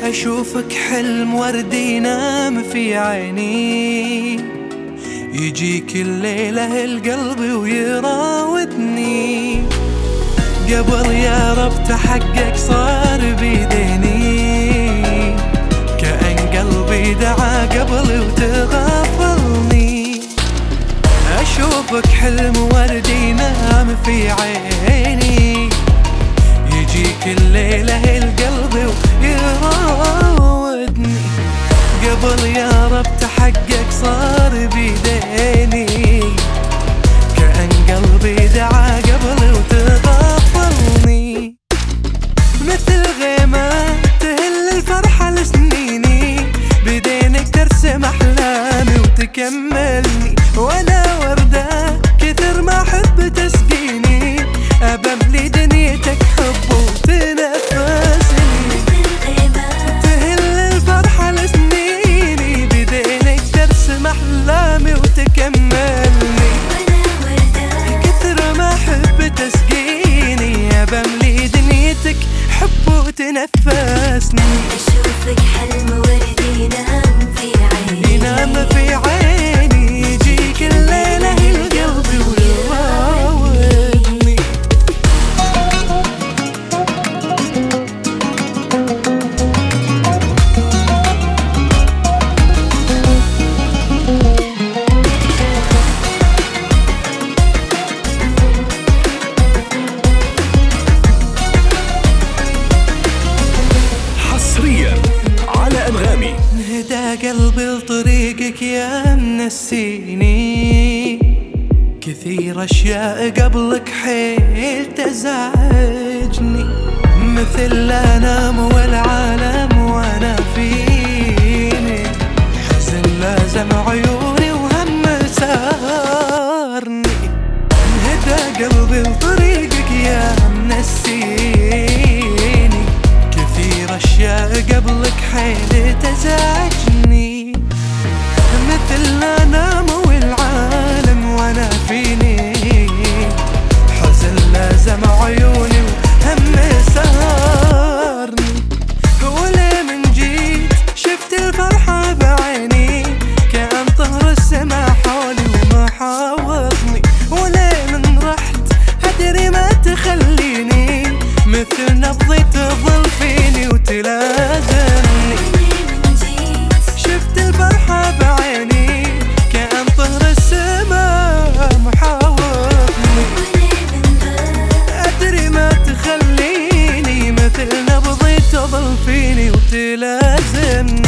أشوفك حلم وردي ينام في عيني، يجيك الليلة القلب ويراودني. قبل يا رب تحقق صار بيديني، كأن قلبي دعا قبل وتغافلني. أشوفك حلم وردي ينام في عيني، يجيك الليلة القلب ويراودني. قبل يا رب تحقق صار بيديني، كأن قلبي دعا قبل وتغافلني. مثل غيمة تهل الفرحة لسنيني، بدينك ترسم أحلامي وتكملني. وأنا وردة كثر ما أحب تسقيني، أبملي دنيتك حب وتنفسني. تهل الفرحة لسنيني، بدينك ترسم أحلامي وتكملني. كثر ما أحب تسقيني، أبملي دنيتك حب وتنفسني. أشوفك حلم وردي ينام في عيني، ينام في عيني، يجيك الليلة القلب ويراودني. حصريا على أنغامي. انهدى قلبي لطريقك يا منسيني، كثير أشياء قبلك حيل تزعجني. مثل لا أنام والعالم وأنا فيني، حزن لازم عيوني وهم سارني. انهدى قلبي لطريقك يا منسيني، كثير أشياء قبلك حيل تزعجني. مثل لا أنام والعالم وأنا فيني، حزن لازم عيوني وهم سهرني. وليه من جيت شفت الفرحة بعيني، كأن طهر السما حولي ومحاوطني. وليه من رحت أدري ما تخليني، مثل نبضي تظل فيني وتلازمني. شفت الفرحة بعيني، كأن طهر السما محاوطني. أدري ما تخليني، مثل نبضي تظل فيني وتلازمني.